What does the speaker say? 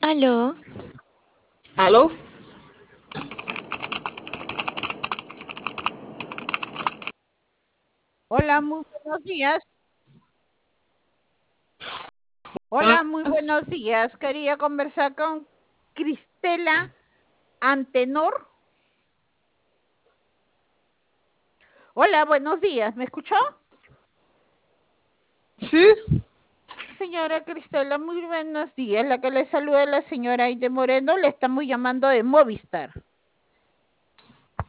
Aló, ¿Aló? Hola, muy buenos días. Hola, muy buenos días. Quería conversar con Cristela Antenor. Hola, buenos días. ¿Me escuchó? Sí, Señora Cristela, muy buenos días. La que le saluda es la señora Aide Moreno. Le estamos llamando de Movistar.